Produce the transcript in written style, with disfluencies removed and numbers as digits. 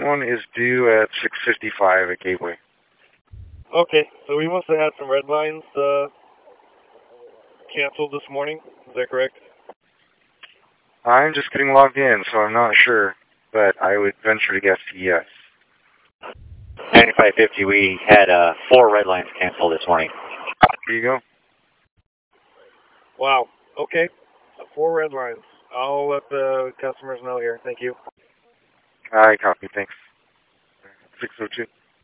one is due at 6:55 at Gateway. Okay, so we must have had some red lines canceled this morning. Is that correct? I'm just getting logged in, so I'm not sure, but I would venture to guess yes. 9550, we had 4 red lines canceled this morning. Here you go. Wow. Okay. 4 red lines. I'll let the customers know here. Thank you. I copy. Thanks. 602.